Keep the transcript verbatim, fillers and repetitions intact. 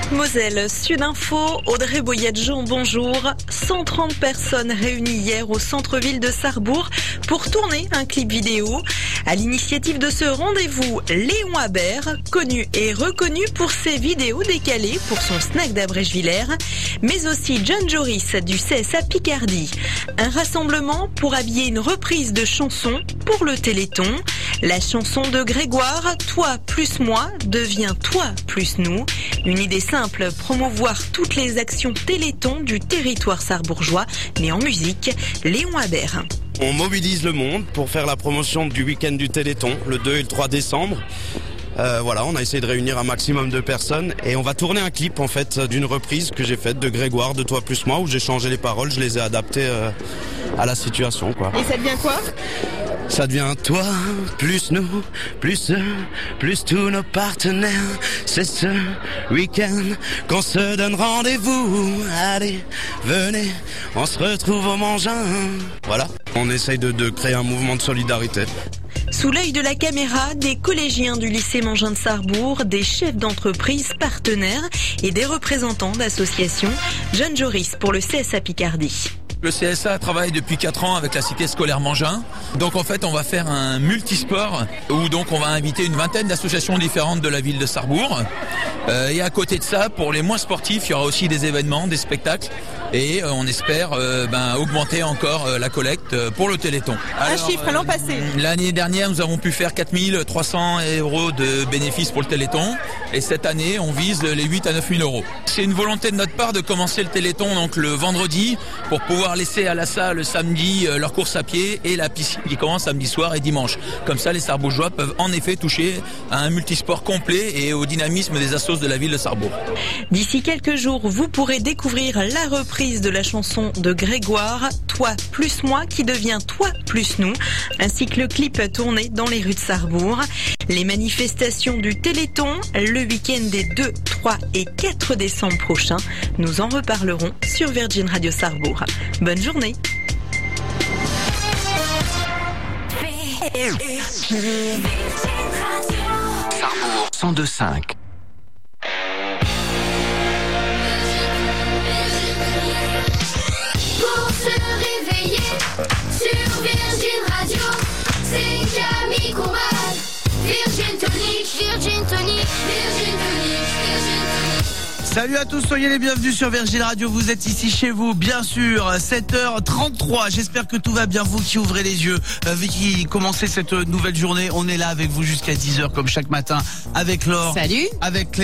Meurthe-Moselle, Sud Info, Audrey Boyadjean, bonjour. cent trente personnes réunies hier au centre-ville de Sarrebourg pour tourner un clip vidéo. À l'initiative de ce rendez-vous, Léon Habert, connu et reconnu pour ses vidéos décalées pour son snack d'Abrège-Villers, mais aussi John Joris du C S A Picardie. Un rassemblement pour habiller une reprise de chanson pour le Téléthon. La chanson de Grégoire, Toi plus moi, devient Toi plus nous. Une idée simple, promouvoir toutes les actions Téléthon du territoire sarrebourgeois, mais en musique, Léon Habert. On mobilise le monde pour faire la promotion du week-end du Téléthon, le deux et le trois décembre. Euh, voilà, on a essayé de réunir un maximum de personnes et on va tourner un clip en fait d'une reprise que j'ai faite de Grégoire, de Toi plus moi, où j'ai changé les paroles, je les ai adaptées euh, à la situation, quoi. Et ça devient quoi ? Ça devient toi, plus nous, plus eux, plus tous nos partenaires. C'est ce week-end qu'on se donne rendez-vous. Allez, venez, on se retrouve au Mangin. Voilà, on essaye de, de créer un mouvement de solidarité. Sous l'œil de la caméra, des collégiens du lycée Mangin de Sarrebourg, des chefs d'entreprise partenaires et des représentants d'associations. John Joris pour le C S A Picardie. Le C S A travaille depuis quatre ans avec la cité scolaire Mangin. Donc en fait, on va faire un multisport où donc on va inviter une vingtaine d'associations différentes de la ville de Sarrebourg. Euh, et à côté de ça, pour les moins sportifs, il y aura aussi des événements, des spectacles. Et euh, on espère euh, ben, augmenter encore euh, la collecte euh, pour le Téléthon. Alors, un chiffre l'an passé. Euh, l'année dernière, nous avons pu faire quatre mille trois cents euros de bénéfices pour le Téléthon. Et cette année, on vise les huit à neuf mille euros. C'est une volonté de notre part de commencer le Téléthon donc le vendredi pour pouvoir laisser à la salle le samedi euh, leur course à pied et la piscine qui commence samedi soir et dimanche. Comme ça, les Sarrebourgeois peuvent en effet toucher à un multisport complet et au dynamisme des assos de la ville de Sarrebourg. D'ici quelques jours, vous pourrez découvrir la reprise de la chanson de Grégoire, Toi plus moi, qui devient Toi plus nous, ainsi que le clip tourné dans les rues de Sarrebourg. Les manifestations du Téléthon, le week-end des deux, trois et quatre décembre prochains. Nous en reparlerons sur Virgin Radio Sarrebourg. Bonne journée. Sarrebourg cent deux cinq. Pour se réveiller sur Virgin Radio, c'est Camille Combal. Virgin Tonic, Virgin Tonic, Virgin Tonic, Virgin Tonic. Salut à tous, soyez les bienvenus sur Virgin Radio, vous êtes ici chez vous, bien sûr, sept heures trente-trois, j'espère que tout va bien, vous qui ouvrez les yeux, euh, qui commencez cette nouvelle journée, on est là avec vous jusqu'à dix heures comme chaque matin, avec Laure, salut, avec Clément.